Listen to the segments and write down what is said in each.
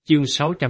Chương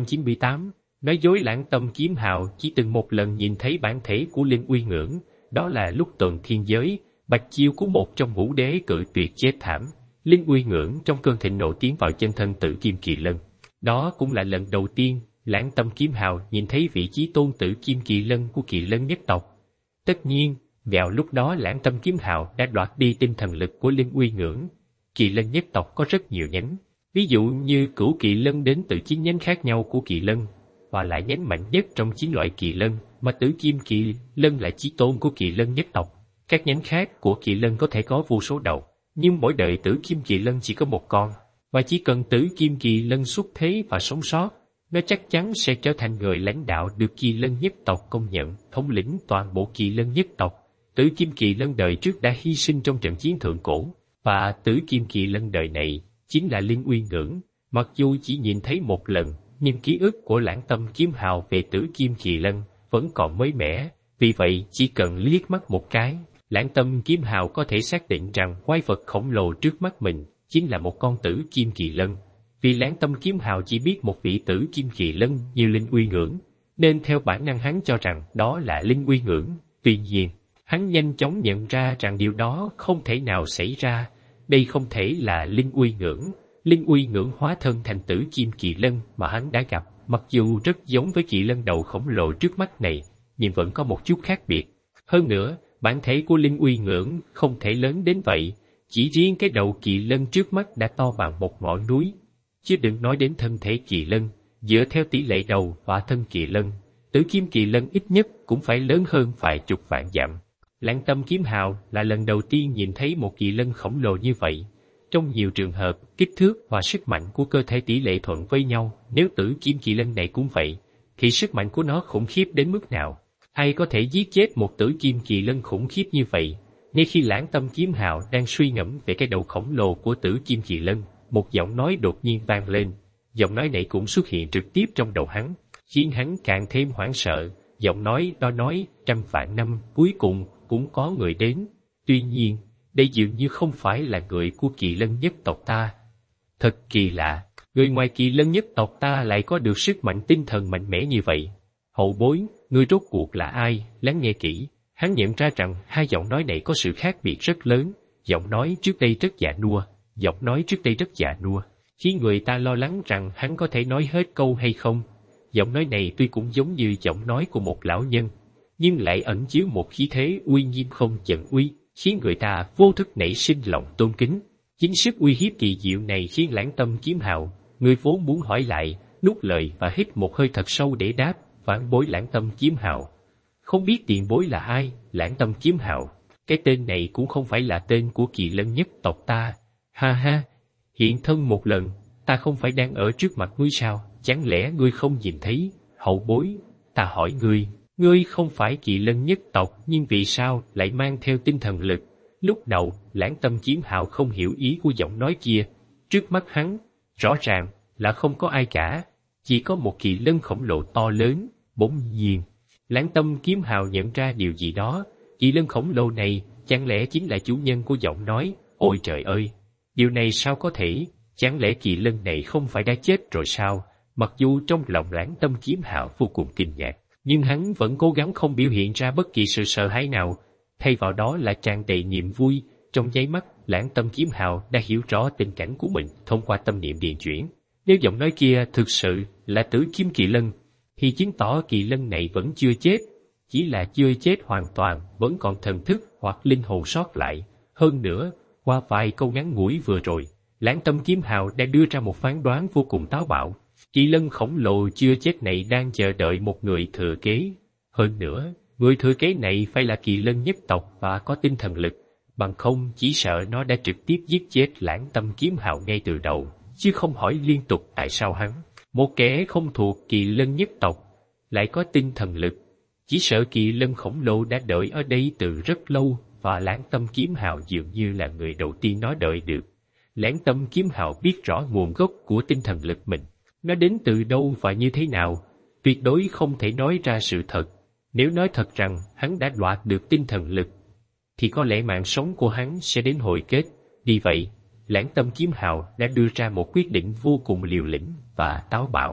698, nói dối Lãng Tâm Kiếm Hào chỉ từng một lần nhìn thấy bản thể của Linh Uy Ngưỡng, đó là lúc tuần thiên giới, bạch chiêu của một trong ngũ đế cự tuyệt chết thảm. Linh Uy Ngưỡng trong cơn thịnh nộ tiến vào chân thân Tử Kim Kỳ Lân. Đó cũng là lần đầu tiên Lãng Tâm Kiếm Hào nhìn thấy vị chí tôn Tử Kim Kỳ Lân của Kỳ Lân nhất tộc. Tất nhiên, vào lúc đó Lãng Tâm Kiếm Hào đã đoạt đi tinh thần lực của Linh Uy Ngưỡng. Kỳ Lân nhất tộc có rất nhiều nhánh, ví dụ như Cửu Kỳ Lân đến từ 9 nhánh khác nhau của Kỳ Lân, và là nhánh mạnh nhất trong 9 loại Kỳ Lân, mà Tử Kim Kỳ Lân là chí tôn của Kỳ Lân nhất tộc. Các nhánh khác của Kỳ Lân có thể có vô số đầu, nhưng mỗi đời Tử Kim Kỳ Lân chỉ có một con, và chỉ cần Tử Kim Kỳ Lân xuất thế và sống sót, nó chắc chắn sẽ trở thành người lãnh đạo được Kỳ Lân nhất tộc công nhận, thống lĩnh toàn bộ Kỳ Lân nhất tộc. Tử Kim Kỳ Lân đời trước đã hy sinh trong trận chiến thượng cổ, và Tử Kim Kỳ Lân đời này chính là Linh Uy Ngưỡng. Mặc dù chỉ nhìn thấy một lần, nhưng ký ức của Lãng Tâm Kiếm Hào về Tử Kim Kỳ Lân vẫn còn mới mẻ, vì vậy chỉ cần liếc mắt một cái, Lãng Tâm Kiếm Hào có thể xác định rằng quái vật khổng lồ trước mắt mình chính là một con Tử Kim Kỳ Lân. Vì Lãng Tâm Kiếm Hào chỉ biết một vị Tử Kim Kỳ Lân như Linh Uy Ngưỡng, nên theo bản năng hắn cho rằng đó là Linh Uy Ngưỡng. Tuy nhiên, hắn nhanh chóng nhận ra rằng điều đó không thể nào xảy ra. Đây không thể là Linh Uy Ngưỡng. Linh Uy Ngưỡng hóa thân thành Tử Kim Kỳ Lân mà hắn đã gặp, mặc dù rất giống với Kỳ Lân đầu khổng lồ trước mắt này, nhưng vẫn có một chút khác biệt. Hơn nữa, bản thể của Linh Uy Ngưỡng không thể lớn đến vậy, chỉ riêng cái đầu Kỳ Lân trước mắt đã to bằng một ngọn núi. Chứ đừng nói đến thân thể Kỳ Lân, dựa theo tỷ lệ đầu và thân Kỳ Lân, Tử Kim Kỳ Lân ít nhất cũng phải lớn hơn vài chục vạn dặm. Lãng Tâm Kiếm Hào là lần đầu tiên nhìn thấy một Kỳ Lân khổng lồ như vậy. Trong nhiều trường hợp, kích thước và sức mạnh của cơ thể tỷ lệ thuận với nhau, nếu Tử Kim Kỳ Lân này cũng vậy, thì sức mạnh của nó khủng khiếp đến mức nào? Ai có thể giết chết một Tử Kim Kỳ Lân khủng khiếp như vậy? Ngay khi Lãng Tâm Kiếm Hào đang suy ngẫm về cái đầu khổng lồ của Tử Kim Kỳ Lân, một giọng nói đột nhiên vang lên. Giọng nói này cũng xuất hiện trực tiếp trong đầu hắn, khiến hắn càng thêm hoảng sợ. Giọng nói đó nói, 100 vạn năm cuối cùng cũng có người đến. Tuy nhiên, đây dường như không phải là người của Kỳ Lân nhất tộc ta. Thật kỳ lạ, người ngoài Kỳ Lân nhất tộc ta lại có được sức mạnh tinh thần mạnh mẽ như vậy. Hậu bối, ngươi rốt cuộc là ai? Lắng nghe kỹ, hắn nhận ra rằng hai giọng nói này có sự khác biệt rất lớn. Giọng nói trước đây rất già nua, giọng nói trước đây rất già nua, khiến người ta lo lắng rằng hắn có thể nói hết câu hay không. Giọng nói này tuy cũng giống như giọng nói của một lão nhân, nhưng lại ẩn chứa một khí thế uy nghiêm không chận uy, khiến người ta vô thức nảy sinh lòng tôn kính. Chính sức uy hiếp kỳ diệu này khiến Lãng Tâm Kiếm Hào, người vốn muốn hỏi lại, nuốt lời và hít một hơi thật sâu để đáp, phản bối Lãng Tâm Kiếm Hào. Không biết tiền bối là ai? Lãng Tâm Kiếm Hào, cái tên này cũng không phải là tên của Kỳ Lân nhất tộc ta. Ha ha, hiện thân một lần, ta không phải đang ở trước mặt ngươi sao? Chẳng lẽ ngươi không nhìn thấy? Hậu bối, ta hỏi ngươi không phải Kỳ Lân nhất tộc, nhưng vì sao lại mang theo tinh thần lực? Lúc đầu, Lãng Tâm Kiếm Hào không hiểu ý của giọng nói kia. Trước mắt hắn, rõ ràng là không có ai cả, chỉ có một Kỳ Lân khổng lồ to lớn. Bỗng nhiên, Lãng Tâm Kiếm Hào nhận ra điều gì đó. Kỳ Lân khổng lồ này chẳng lẽ chính là chủ nhân của giọng nói? Ôi trời ơi, điều này sao có thể? Chẳng lẽ Kỳ Lân này không phải đã chết rồi sao? Mặc dù trong lòng Lãng Tâm Kiếm Hào vô cùng kinh ngạc, nhưng hắn vẫn cố gắng không biểu hiện ra bất kỳ sự sợ hãi nào, thay vào đó là tràn đầy niềm vui. Trong nháy mắt, Lãng Tâm Kiếm Hào đã hiểu rõ tình cảnh của mình thông qua tâm niệm điền chuyển. Nếu giọng nói kia thực sự là Tử Kim Kỳ Lân, thì chứng tỏ Kỳ Lân này vẫn chưa chết, chỉ là chưa chết hoàn toàn, vẫn còn thần thức hoặc linh hồn sót lại. Hơn nữa, qua vài câu ngắn ngủi vừa rồi, Lãng Tâm Kiếm Hào đã đưa ra một phán đoán vô cùng táo bạo. Kỳ Lân khổng lồ chưa chết này đang chờ đợi một người thừa kế. Hơn nữa, người thừa kế này phải là Kỳ Lân nhất tộc và có tinh thần lực, bằng không chỉ sợ nó đã trực tiếp giết chết Lãng Tâm Kiếm Hào ngay từ đầu, chứ không hỏi liên tục tại sao hắn, một kẻ không thuộc Kỳ Lân nhất tộc, lại có tinh thần lực. Chỉ sợ Kỳ Lân khổng lồ đã đợi ở đây từ rất lâu, và Lãng Tâm Kiếm Hào dường như là người đầu tiên nó đợi được. Lãng Tâm Kiếm Hào biết rõ nguồn gốc của tinh thần lực mình, nó đến từ đâu và như thế nào, tuyệt đối không thể nói ra sự thật. Nếu nói thật rằng hắn đã đoạt được tinh thần lực, thì có lẽ mạng sống của hắn sẽ đến hồi kết. Vì vậy, Lãng Tâm Kiếm Hào đã đưa ra một quyết định vô cùng liều lĩnh và táo bạo.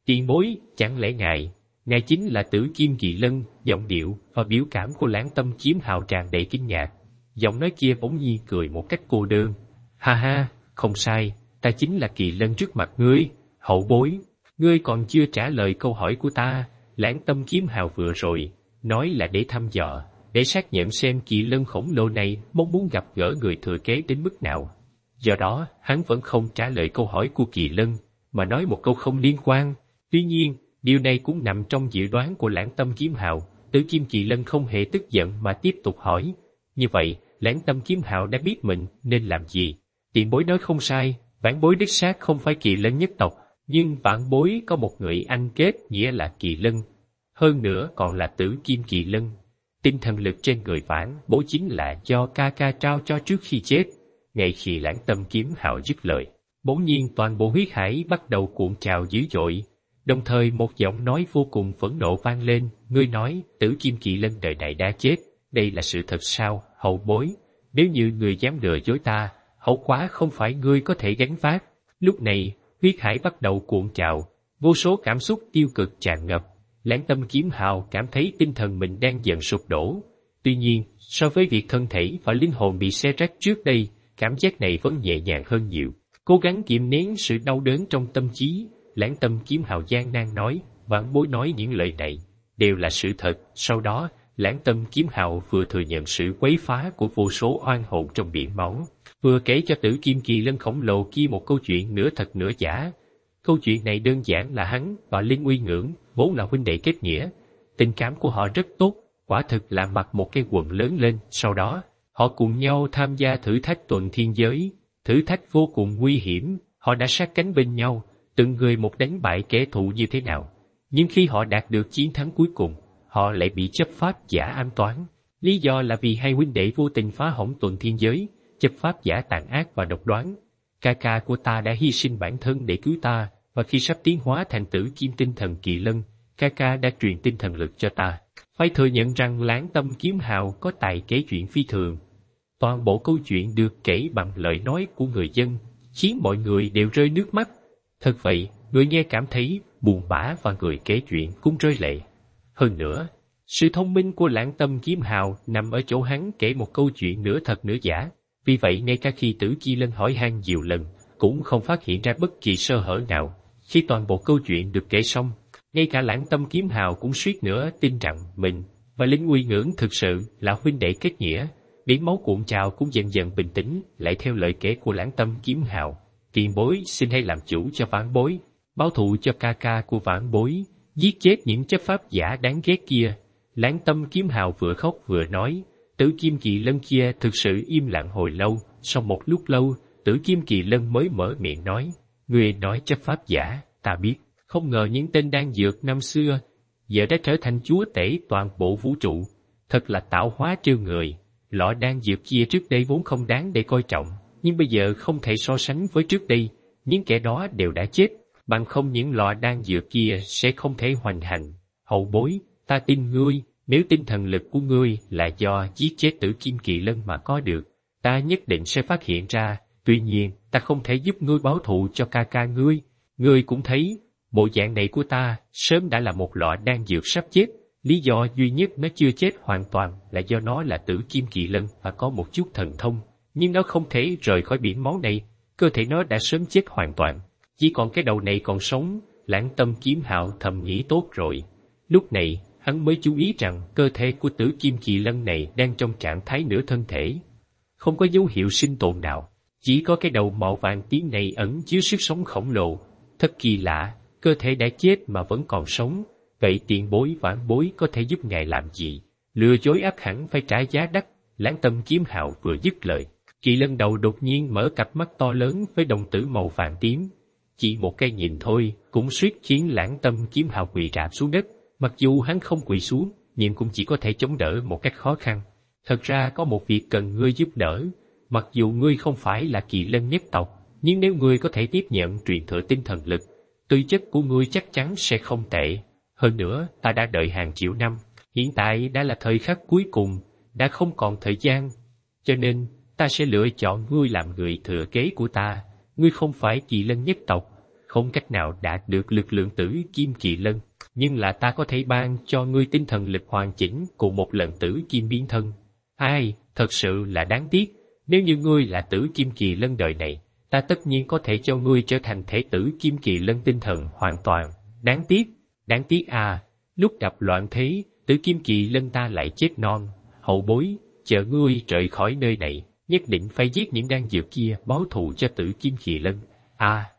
Tiền bối, chẳng lẽ ngài chính là Tử Kim Kỳ Lân? Giọng điệu và biểu cảm của Lãng Tâm Kiếm Hào tràn đầy kinh ngạc. Giọng nói kia bỗng nhiên cười một cách cô đơn. Ha ha, không sai, ta chính là Kỳ Lân trước mặt ngươi, hậu bối. Ngươi còn chưa trả lời câu hỏi của ta. Lãng Tâm Kiếm Hào vừa rồi nói là để thăm dò, để xác nhận xem Kỳ Lân khổng lồ này mong muốn gặp gỡ người thừa kế đến mức nào. Do đó, hắn vẫn không trả lời câu hỏi của Kỳ Lân, mà nói một câu không liên quan. Tuy nhiên, điều này cũng nằm trong dự đoán của Lãng Tâm Kiếm Hào. Tử Kim Kỳ Lân không hề tức giận mà tiếp tục hỏi. Như vậy, Lãng Tâm Kiếm Hào đã biết mình nên làm gì. Tiền bối nói không sai, vãn bối đích xác không phải Kỳ Lân nhất tộc, nhưng vãn bối có một người anh kết nghĩa là Kỳ Lân. Hơn nữa còn là Tử Kim Kỳ Lân. Tinh thần lực trên người vãn bối chính là do ca ca trao cho trước khi chết. Ngay khi Lãng Tâm Kiếm Hào dứt lời, bỗng nhiên toàn bộ huyết hải bắt đầu cuộn trào dữ dội. Đồng thời một giọng nói vô cùng phẫn nộ vang lên. Ngươi nói Tử Kim Kỳ Lân đời này đã chết, đây là sự thật sao, hậu bối? Nếu như ngươi dám lừa dối ta, hậu quả không phải ngươi có thể gánh vác. Lúc này, huyết hải bắt đầu cuộn trào, vô số cảm xúc tiêu cực tràn ngập. Lãng Tâm Kiếm Hào cảm thấy tinh thần mình đang dần sụp đổ. Tuy nhiên, so với việc thân thể và linh hồn bị xé rách trước đây, cảm giác này vẫn nhẹ nhàng hơn nhiều. Cố gắng kiềm nén sự đau đớn trong tâm trí, Lãng Tâm Kiếm Hào gian nan nói, vãn bối nói những lời này đều là sự thật. Sau đó, Lãng Tâm Kiếm Hào vừa thừa nhận sự quấy phá của vô số oan hồn trong biển máu, vừa kể cho Tử Kim Kỳ Lân khổng lồ kia một câu chuyện nửa thật nửa giả. Câu chuyện này đơn giản là hắn và Linh Uy Ngưỡng vốn là huynh đệ kết nghĩa, tình cảm của họ rất tốt, quả thực là mặc một cái quần lớn lên. Sau đó, họ cùng nhau tham gia thử thách tuần thiên giới, thử thách vô cùng nguy hiểm. Họ đã sát cánh bên nhau, từng người một đánh bại kẻ thù như thế nào. Nhưng khi họ đạt được chiến thắng cuối cùng, họ lại bị chấp pháp giả ám toán. Lý do là vì hai huynh đệ vô tình phá hỏng tuần thiên giới. Chấp pháp giả tàn ác và độc đoán. Ca ca của ta đã hy sinh bản thân để cứu ta, và khi sắp tiến hóa thành Tử Kim tinh thần Kỳ Lân, ca ca đã truyền tinh thần lực cho ta. Phải thừa nhận rằng Lãng Tâm Kiếm Hào có tài kể chuyện phi thường. Toàn bộ câu chuyện được kể bằng lời nói của người dân, khiến mọi người đều rơi nước mắt. Thật vậy, người nghe cảm thấy buồn bã và người kể chuyện cũng rơi lệ. Hơn nữa, sự thông minh của Lãng Tâm Kiếm Hào nằm ở chỗ hắn kể một câu chuyện nửa thật nửa giả. Vì vậy ngay cả khi Tử Kim Lân hỏi han nhiều lần, cũng không phát hiện ra bất kỳ sơ hở nào. Khi toàn bộ câu chuyện được kể xong, ngay cả Lãng Tâm Kiếm Hào cũng suýt nữa tin rằng mình và Linh Uy Ngưỡng thực sự là huynh đệ kết nghĩa. Biển máu cuộn trào cũng dần dần bình tĩnh, lại theo lời kể của Lãng Tâm Kiếm Hào. Tiền bối xin hãy làm chủ cho vãn bối, báo thù cho ca ca của vãn bối, giết chết những chấp pháp giả đáng ghét kia. Lãng Tâm Kiếm Hào vừa khóc vừa nói. Tử Kim Kỳ Lân kia thực sự im lặng hồi lâu. Sau một lúc lâu, Tử Kim Kỳ Lân mới mở miệng nói, người nói chấp pháp giả, ta biết. Không ngờ những tên đan dược năm xưa giờ đã trở thành chúa tể toàn bộ vũ trụ. Thật là tạo hóa trêu người. Lọ đan dược kia trước đây vốn không đáng để coi trọng, nhưng bây giờ không thể so sánh với trước đây. Những kẻ đó đều đã chết, bằng không những lọ đan dược kia sẽ không thể hoành hành. Hậu bối, ta tin ngươi. Nếu tinh thần lực của ngươi là do giết chết Tử Kim Kỳ Lân mà có được, ta nhất định sẽ phát hiện ra. Tuy nhiên, ta không thể giúp ngươi báo thù cho ca ca ngươi. Ngươi cũng thấy, bộ dạng này của ta sớm đã là một lọ đan dược sắp chết. Lý do duy nhất nó chưa chết hoàn toàn là do nó là Tử Kim Kỳ Lân và có một chút thần thông. Nhưng nó không thể rời khỏi biển máu này, cơ thể nó đã sớm chết hoàn toàn. Chỉ còn cái đầu này còn sống. Lãng Tâm Kiếm Hào thầm nghĩ tốt rồi. Lúc này, hắn mới chú ý rằng cơ thể của Tử Kim Kỳ Lân này đang trong trạng thái nửa thân thể. Không có dấu hiệu sinh tồn nào, chỉ có cái đầu màu vàng tím này ẩn chứa sức sống khổng lồ. Thật kỳ lạ, cơ thể đã chết mà vẫn còn sống. Vậy tiền bối vãn bối có thể giúp ngài làm gì? Lừa dối ắt hẳn phải trả giá đắt. Lãng Tâm Kiếm Hào vừa dứt lời, Kỳ Lân đầu đột nhiên mở cặp mắt to lớn với đồng tử màu vàng tím. Chỉ một cái nhìn thôi cũng suýt khiến Lãng Tâm Kiếm Hào quỳ rạp xuống đất. Mặc dù hắn không quỳ xuống, nhưng cũng chỉ có thể chống đỡ một cách khó khăn. Thật ra có một việc cần ngươi giúp đỡ. Mặc dù ngươi không phải là Kỳ Lân nhất tộc, nhưng nếu ngươi có thể tiếp nhận truyền thừa tinh thần lực, tư chất của ngươi chắc chắn sẽ không tệ. Hơn nữa, ta đã đợi hàng triệu năm, hiện tại đã là thời khắc cuối cùng, đã không còn thời gian. Cho nên, ta sẽ lựa chọn ngươi làm người thừa kế của ta. Ngươi không phải Kỳ Lân nhất tộc, không cách nào đạt được lực lượng tử kim kỳ lân, nhưng là ta có thể ban cho ngươi tinh thần lực hoàn chỉnh cùng một lần tử kim biến thân. Ai, thật sự là đáng tiếc, nếu như ngươi là tử kim kỳ lân đời này, ta tất nhiên có thể cho ngươi trở thành thể tử kim kỳ lân tinh thần hoàn toàn. Đáng tiếc à, lúc đập loạn thế, tử kim kỳ lân ta lại chết non. Hậu bối, chờ ngươi rời khỏi nơi này, nhất định phải giết những đan dược kia báo thù cho tử kim kỳ lân. À,